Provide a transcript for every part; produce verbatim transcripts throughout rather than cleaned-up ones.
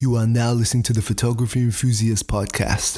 You are now listening to the Photography Enthusiast Podcast.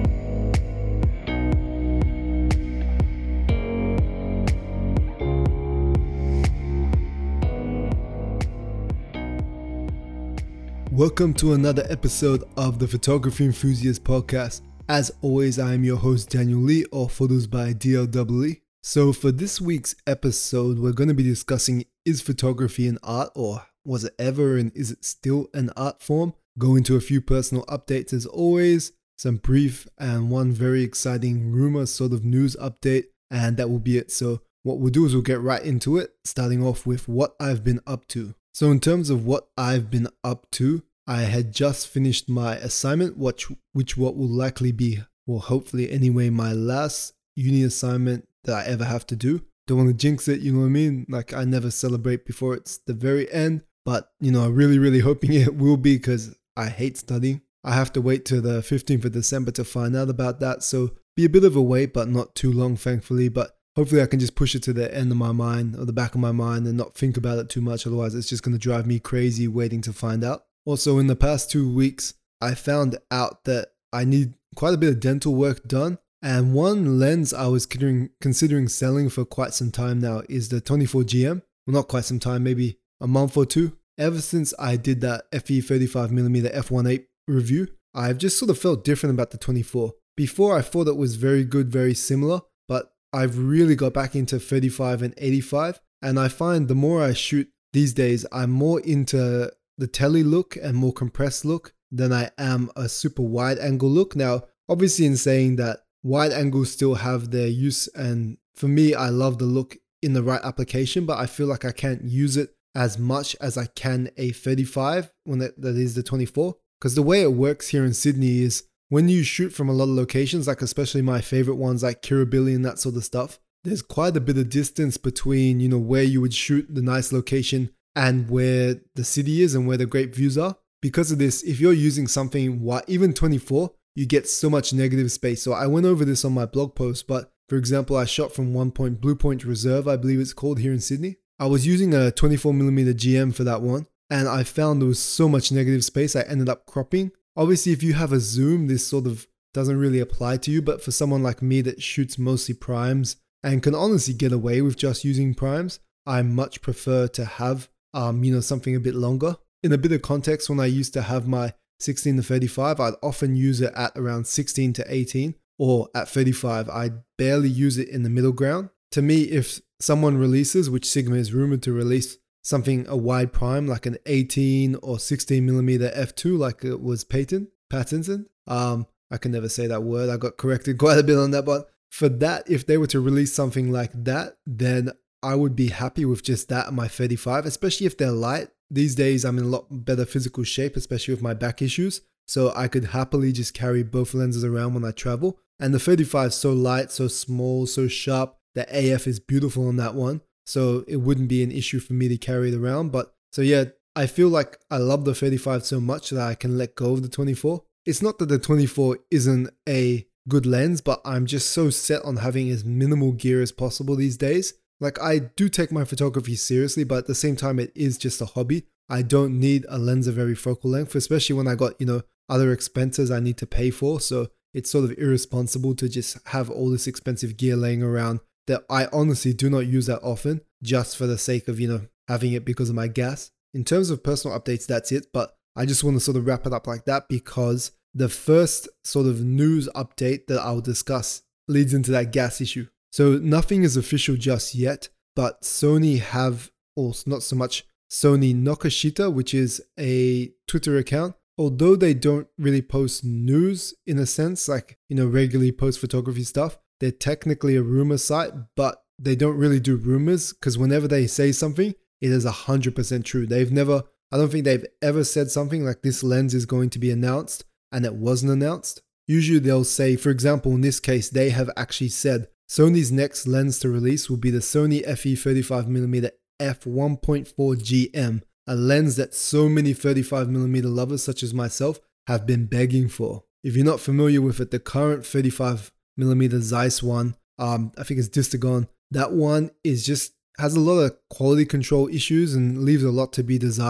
Welcome to another episode of the Photography Enthusiast Podcast. As always, I am your host Daniel Lee, or Photos by D L W E. So for this week's episode, we're going to be discussing, is photography an art, or was it ever, and is it still an art form? Go into a few personal updates as always, some brief and one very exciting rumor sort of news update, and that will be it. So what we'll do is we'll get right into it, starting off with what I've been up to. So in terms of what I've been up to, I had just finished my assignment, which, which what will likely be, well hopefully anyway, my last uni assignment that I ever have to do. Don't want to jinx it, you know what I mean? Like, I never celebrate before it's the very end, but you know, I'm really, really hoping it will be, because I hate studying. I have to wait till the fifteenth of December to find out about that, so be a bit of a wait, but not too long, thankfully. But hopefully I can just push it to the end of my mind, or the back of my mind, and not think about it too much. Otherwise, it's just going to drive me crazy waiting to find out. Also, in the past two weeks, I found out that I need quite a bit of dental work done. And one lens I was considering, considering selling for quite some time now is the twenty-four G M. Well, not quite some time, maybe a month or two. Ever since I did that F E thirty-five millimeter f one point eight review, I've just sort of felt different about the twenty-four. Before, I thought it was very good, very similar, but I've really got back into thirty-five and eighty-five. And I find the more I shoot these days, I'm more into the tele look and more compressed look than I am a super wide angle look. Now, obviously in saying that, wide angles still have their use, and for me, I love the look in the right application, but I feel like I can't use it as much as I can a thirty-five when that, that is the twenty-four. Because the way it works here in Sydney is when you shoot from a lot of locations, like especially my favorite ones like Kirribilli and that sort of stuff, there's quite a bit of distance between, you know, where you would shoot the nice location and where the city is and where the great views are. Because of this, if you're using something, even twenty-four, you get so much negative space. So I went over this on my blog post, but for example, I shot from one point Blue Point Reserve, I believe it's called here in Sydney. I was using a twenty-four millimeter G M for that one, and I found there was so much negative space, I ended up cropping. Obviously, if you have a zoom, this sort of doesn't really apply to you, but for someone like me that shoots mostly primes and can honestly get away with just using primes, I much prefer to have, um, you know, something a bit longer. In a bit of context, when I used to have my sixteen to thirty-five, I'd often use it at around sixteen to eighteen, or at thirty-five, I'd barely use it in the middle ground. To me, if someone releases, which Sigma is rumored to release, something a wide prime like an eighteen or sixteen millimeter f two, like it was patent, patented. Um, I can never say that word. I got corrected quite a bit on that, but for that, if they were to release something like that, then I would be happy with just that at my thirty-five, especially if they're light. These days, I'm in a lot better physical shape, especially with my back issues. So I could happily just carry both lenses around when I travel. And the thirty-five is so light, so small, so sharp. The A F is beautiful on that one. So it wouldn't be an issue for me to carry it around. But so yeah, I feel like I love the thirty-five so much that I can let go of the twenty-four. It's not that the twenty-four isn't a good lens, but I'm just so set on having as minimal gear as possible these days. Like, I do take my photography seriously, but at the same time, it is just a hobby. I don't need a lens of every focal length, especially when I got, you know, other expenses I need to pay for. So it's sort of irresponsible to just have all this expensive gear laying around that I honestly do not use that often, just for the sake of, you know, having it because of my gas. In terms of personal updates, that's it. But I just want to sort of wrap it up like that, because the first sort of news update that I'll discuss leads into that gas issue. So nothing is official just yet, but Sony have, or not so much, Sony Nokoshita, which is a Twitter account. Although they don't really post news in a sense, like, you know, regularly post photography stuff, they're technically a rumor site, but they don't really do rumors, because whenever they say something, it is one hundred percent true. They've never, I don't think they've ever said something like this lens is going to be announced and it wasn't announced. Usually they'll say, for example, in this case, they have actually said Sony's next lens to release will be the Sony F E thirty-five millimeter f one point four G M, a lens that so many thirty-five millimeter lovers such as myself have been begging for. If you're not familiar with it, the current thirty-five millimeter Zeiss one, um, I think it's Distagon, that one is just has a lot of quality control issues and leaves a lot to be desired.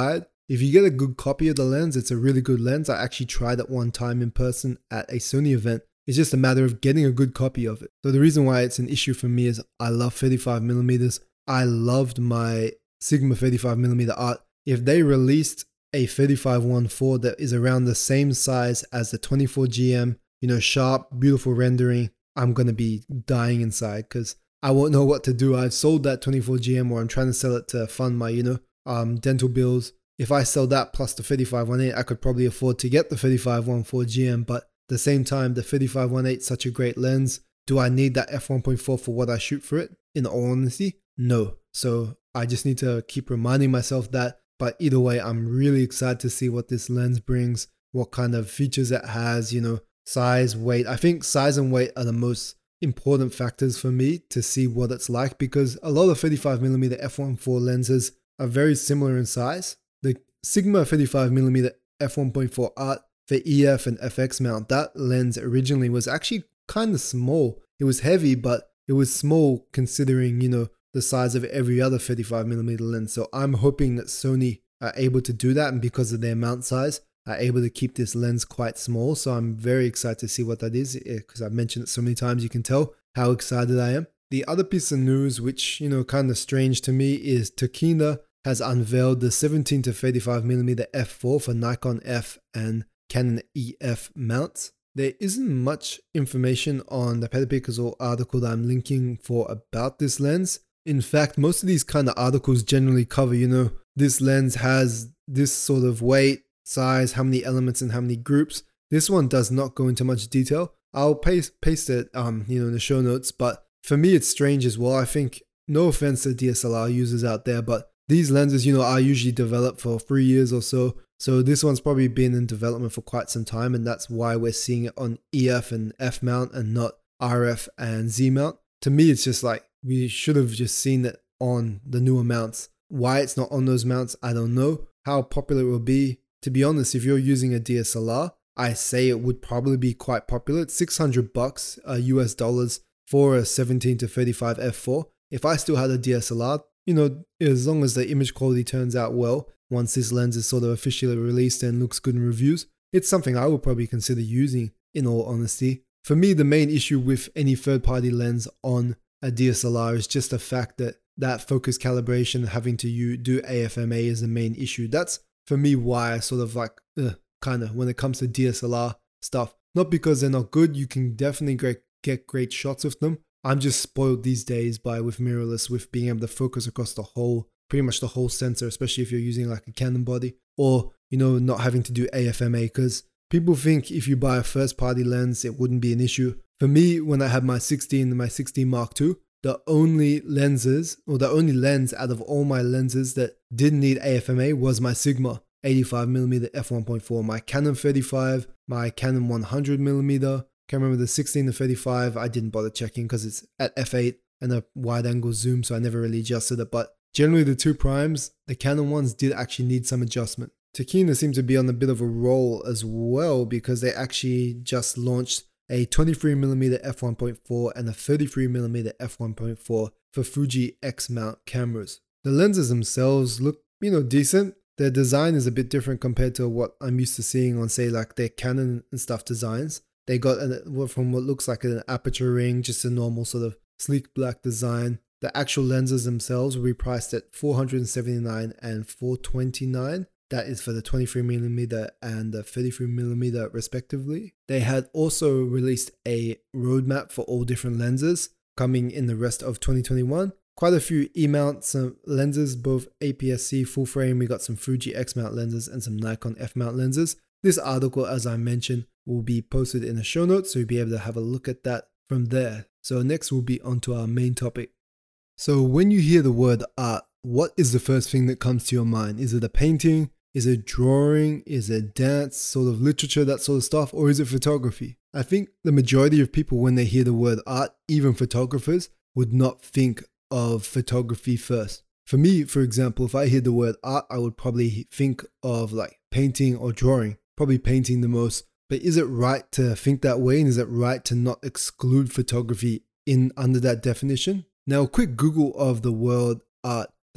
if you get a good copy of the lens, it's a really good lens. I actually tried it one time in person at a Sony event. It's just a matter of getting a good copy of it. So the reason why it's an issue for me is I love thirty-five millimeters. I loved my Sigma thirty-five millimeter art. If they released a thirty-five one four that is around the same size as the twenty-four G M, you know, sharp, beautiful rendering, I'm going to be dying inside because I won't know what to do. I've sold that twenty-four G M, or I'm trying to sell it to fund my, you know, um, dental bills. If I sell that plus the thirty-five one eight, I could probably afford to get the thirty-five one four G M, but at the same time, the thirty-five one eight is such a great lens. Do I need that f one point four for what I shoot for it? In all honesty, no. So I just need to keep reminding myself that. But either way, I'm really excited to see what this lens brings, what kind of features it has, you know, size, weight. I think size and weight are the most important factors for me to see what it's like, because a lot of thirty-five millimeter f one point four lenses are very similar in size. The Sigma thirty-five millimeter f one point four art for E F and F X mount, that lens originally was actually kind of small. It was heavy, but it was small considering, you know, the size of every other thirty-five millimeter lens. So I'm hoping that Sony are able to do that, and because of their mount size, are able to keep this lens quite small. So I'm very excited to see what that is, because I've mentioned it so many times, you can tell how excited I am. The other piece of news, which, you know, kind of strange to me, is Tokina has unveiled the seventeen to thirty-five millimeter f four for Nikon F and Canon E F mounts. There isn't much information on the Petapixel or article that I'm linking for about this lens. In fact, most of these kind of articles generally cover, you know, this lens has this sort of weight, size, how many elements and how many groups. This one does not go into much detail. I'll paste paste it, um, you know, in the show notes. But for me, it's strange as well. I think, no offense to D S L R users out there, but these lenses, you know, are usually developed for three years or so. So this one's probably been in development for quite some time, and that's why we're seeing it on E F and F mount and not R F and Z mount. To me, it's just like, we should have just seen it on the newer mounts. Why it's not on those mounts, I don't know. How popular it will be. To be honest, if you're using a D S L R, I say it would probably be quite popular. It's six hundred bucks uh, U S dollars for a seventeen to thirty-five f four. If I still had a D S L R, you know, as long as the image quality turns out well, once this lens is sort of officially released and looks good in reviews, it's something I would probably consider using, in all honesty. For me, the main issue with any third-party lens on a D S L R is just the fact that that focus calibration, having to you do A F M A is the main issue. That's, for me, why I sort of like, uh, kind of, when it comes to D S L R stuff. Not because they're not good, you can definitely great, get great shots with them. I'm just spoiled these days by, with mirrorless, with being able to focus across the whole, pretty much the whole sensor, especially if you're using like a Canon body, or, you know, not having to do A F M A, because people think if you buy a first party lens, it wouldn't be an issue. For me, when I had my sixteen and my sixteen Mark two, the only lenses, or the only lens out of all my lenses that didn't need A F M A was my Sigma eighty-five millimeter f one point four, my Canon thirty-five, my Canon one hundred millimeter. Can't remember the sixteen to thirty-five. I didn't bother checking because it's at f eight and a wide angle zoom, so I never really adjusted it. But generally, the two primes, the Canon ones, did actually need some adjustment. Tokina seemed to be on a bit of a roll as well, because they actually just launched a twenty-three millimeter f one point four and a thirty-three millimeter f one point four for Fuji X mount cameras. The lenses themselves look, you know, decent. Their design is a bit different compared to what I'm used to seeing on, say, like their Canon and stuff designs. They got an, from what looks like an aperture ring, just a normal sort of sleek black design. The actual lenses themselves will be priced at four hundred seventy-nine dollars and four hundred twenty-nine dollars. That is for the twenty-three millimeter and the thirty-three millimeter respectively. They had also released a roadmap for all different lenses coming in the rest of twenty twenty-one. Quite a few E-mount some lenses, both A P S C full frame. We got some Fuji X-mount lenses and some Nikon F-mount lenses. This article, as I mentioned, will be posted in the show notes, so you'll be able to have a look at that from there. So next we'll be on to our main topic. So when you hear the word art, what is the first thing that comes to your mind? Is it a painting? Is it drawing? Is it dance, sort of literature, that sort of stuff? Or is it photography? I think the majority of people, when they hear the word art, even photographers, would not think of photography first. For me, for example, if I hear the word art, I would probably think of like painting or drawing, probably painting the most. But is it right to think that way? And is it right to not exclude photography in under that definition? Now, a quick Google of the word art. The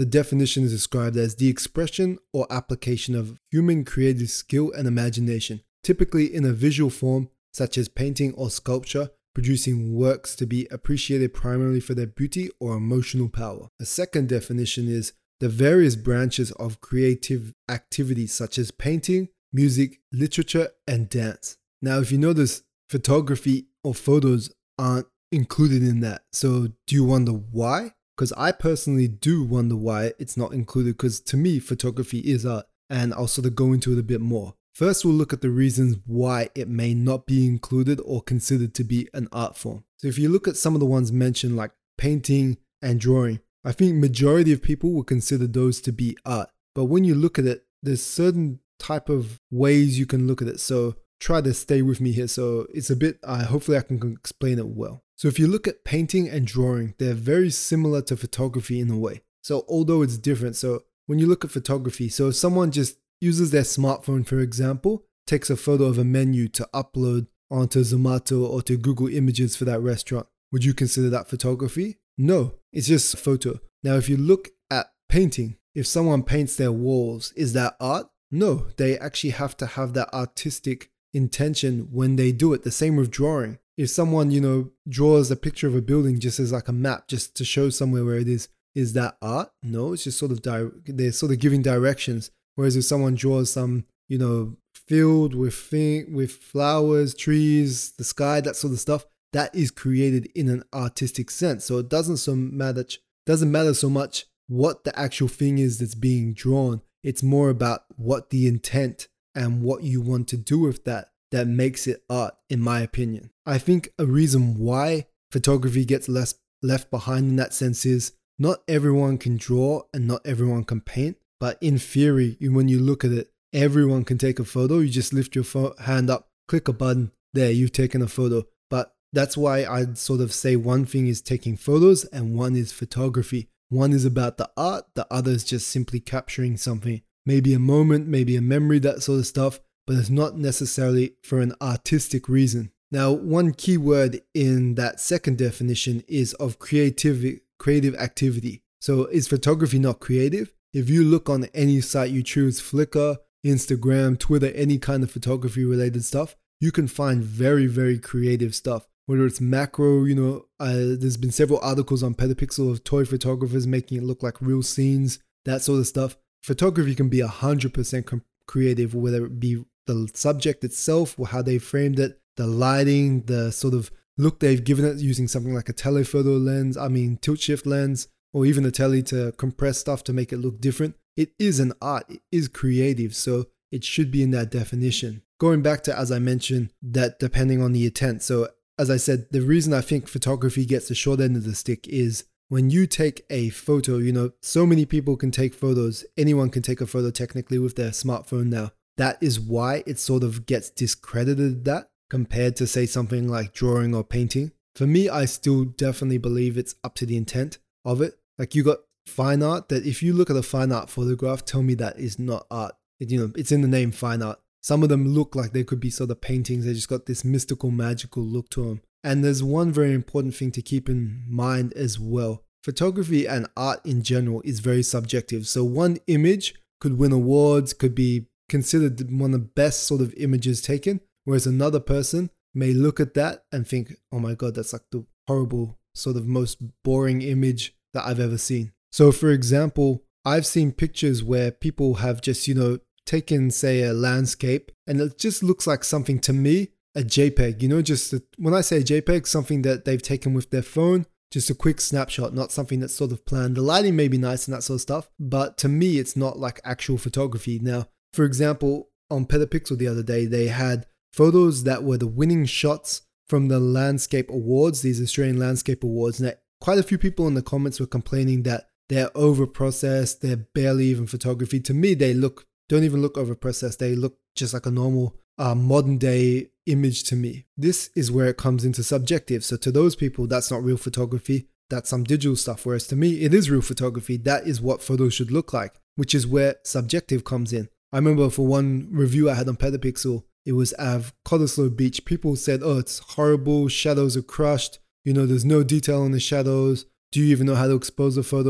the definition is described as the expression or application of human creative skill and imagination, typically in a visual form such as painting or sculpture, producing works to be appreciated primarily for their beauty or emotional power. A second definition is the various branches of creative activities such as painting, music, literature, and dance. Now, if you notice, photography or photos aren't included in that. So do you wonder why? Because I personally do wonder why it's not included, because to me, photography is art, and I'll sort of go into it a bit more. First, we'll look at the reasons why it may not be included or considered to be an art form. So if you look at some of the ones mentioned like painting and drawing, I think majority of people will consider those to be art. But when you look at it, there's certain type of ways you can look at it. So try to stay with me here. So it's a bit, uh, hopefully I can explain it well. So if you look at painting and drawing, they're very similar to photography in a way. So although it's different, so when you look at photography, so if someone just uses their smartphone, for example, takes a photo of a menu to upload onto Zomato or to Google Images for that restaurant, would you consider that photography? No, it's just a photo. Now, if you look at painting, if someone paints their walls, is that art? No, they actually have to have that artistic intention when they do it. The same with drawing. If someone, you know, draws a picture of a building just as like a map, just to show somewhere where it is, is that art? No, it's just sort of, di- they're sort of giving directions. Whereas if someone draws some, you know, field with thing, with flowers, trees, the sky, that sort of stuff, that is created in an artistic sense. So it doesn't so matter, doesn't matter so much what the actual thing is that's being drawn. It's more about what the intent and what you want to do with that that makes it art, in my opinion. I think a reason why photography gets less left behind in that sense is not everyone can draw and not everyone can paint. But in theory, when you look at it, everyone can take a photo. You just lift your fo- hand up, click a button, there, you've taken a photo. But that's why I'd sort of say one thing is taking photos and one is photography. One is about the art, the other is just simply capturing something. Maybe a moment, maybe a memory, that sort of stuff, but it's not necessarily for an artistic reason. Now, one key word in that second definition is of creative, creative activity. So is photography not creative? If you look on any site, you choose Flickr, Instagram, Twitter, any kind of photography related stuff, you can find very, very creative stuff. Whether it's macro, you know, uh, there's been several articles on Petapixel of toy photographers making it look like real scenes, that sort of stuff. Photography can be one hundred percent com- creative, whether it be the subject itself or how they framed it, the lighting, the sort of look they've given it using something like a telephoto lens, I mean tilt shift lens, or even a tele to compress stuff to make it look different. It is an art, it is creative, so it should be in that definition. Going back to, as I mentioned, that depending on the intent. So as I said, the reason I think photography gets the short end of the stick is when you take a photo, you know, so many people can take photos. Anyone can take a photo technically with their smartphone now. That is why it sort of gets discredited, that compared to say something like drawing or painting. For me, I still definitely believe it's up to the intent of it. Like you got fine art that if you look at a fine art photograph, tell me that is not art. It, you know, it's in the name fine art. Some of them look like they could be sort of paintings. They just got this mystical, magical look to them. And there's one very important thing to keep in mind as well. Photography and art in general is very subjective. So one image could win awards, could be considered one of the best sort of images taken, whereas another person may look at that and think, oh my God, that's like the horrible, sort of most boring image that I've ever seen. So for example, I've seen pictures where people have just, you know, taken, say, a landscape, and it just looks like something, to me, a JPEG, you know, just a, when I say a JPEG, something that they've taken with their phone, just a quick snapshot, not something that's sort of planned. The lighting may be nice and that sort of stuff, but to me, it's not like actual photography. Now, for example, on Petapixel the other day, they had photos that were the winning shots from the landscape awards, these Australian landscape awards, and that quite a few people in the comments were complaining that they're over-processed, they're barely even photography. To me, they look, don't even look over-processed, they look just like a normal uh, modern day image to me. This is where it comes into subjective. So to those people, that's not real photography, that's some digital stuff. Whereas to me, it is real photography. That is what photos should look like, which is where subjective comes in. I remember for one review I had on Petapixel, it was of Cottesloe Beach. People said, oh, it's horrible, shadows are crushed, you know, there's no detail in the shadows. Do you even know how to expose a photo?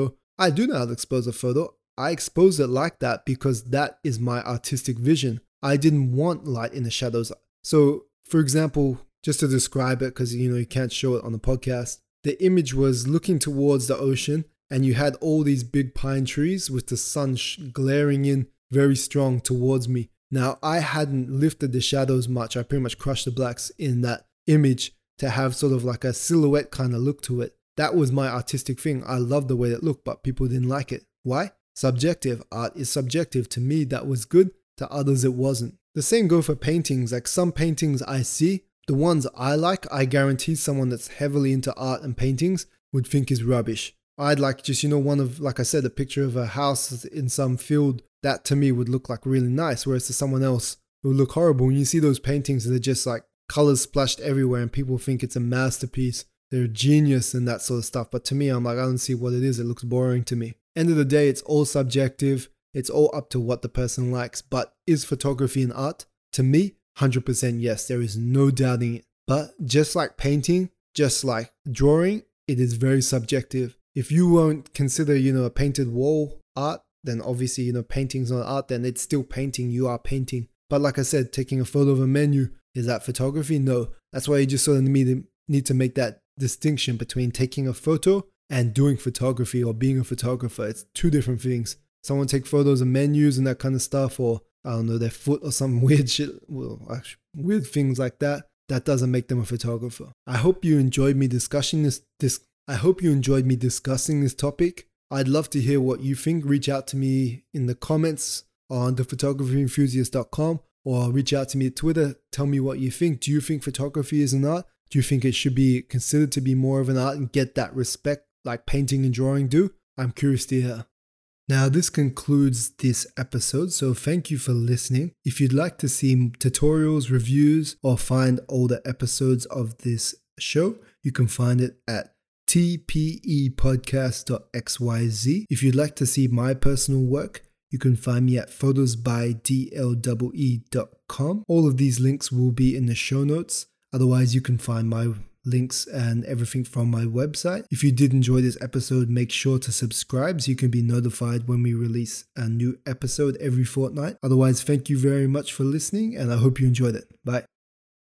I do know how to expose a photo. I expose it like that because that is my artistic vision. I didn't want light in the shadows. So, for example, just to describe it, because you know you can't show it on the podcast, the image was looking towards the ocean and you had all these big pine trees with the sun sh- glaring in very strong towards me. Now, I hadn't lifted the shadows much. I pretty much crushed the blacks in that image to have sort of like a silhouette kind of look to it. That was my artistic thing. I loved the way it looked, but people didn't like it. Why? Subjective. Art is subjective. To me, that was good. To others, it wasn't. The same go for paintings. Like some paintings I see, the ones I like, I guarantee someone that's heavily into art and paintings would think is rubbish. I'd like just, you know, one of, like I said, a picture of a house in some field. That to me would look like really nice, whereas to someone else it would look horrible. When you see those paintings, they're just like colors splashed everywhere and people think it's a masterpiece. They're genius and that sort of stuff. But to me, I'm like, I don't see what it is. It looks boring to me. End of the day, it's all subjective. It's all up to what the person likes. But is photography an art? To me, one hundred percent yes. There is no doubting it. But just like painting, just like drawing, it is very subjective. If you won't consider, you know, a painted wall art, then obviously, you know, painting's not art, then it's still painting. You are painting. But like I said, taking a photo of a menu, is that photography? No. That's why you just sort of need to make that distinction between taking a photo and doing photography or being a photographer. It's two different things. Someone take photos of menus and that kind of stuff, or I don't know, their foot or some weird shit, well, actually, weird things like that. That doesn't make them a photographer. I hope you enjoyed me discussing this. this I hope you enjoyed me discussing this topic. I'd love to hear what you think. Reach out to me in the comments on the photography enthusiast dot com or reach out to me at Twitter. Tell me what you think. Do you think photography is an art? Do you think it should be considered to be more of an art and get that respect like painting and drawing do? I'm curious to hear. Now, this concludes this episode, so thank you for listening. If you'd like to see tutorials, reviews, or find older episodes of this show, you can find it at t p e podcast dot x y z. If you'd like to see my personal work, you can find me at photos by d l e e dot com. All of these links will be in the show notes. Otherwise, you can find my links and everything from my website. If you did enjoy this episode, make sure to subscribe so you can be notified when we release a new episode every fortnight. Otherwise, thank you very much for listening and I hope you enjoyed it. Bye.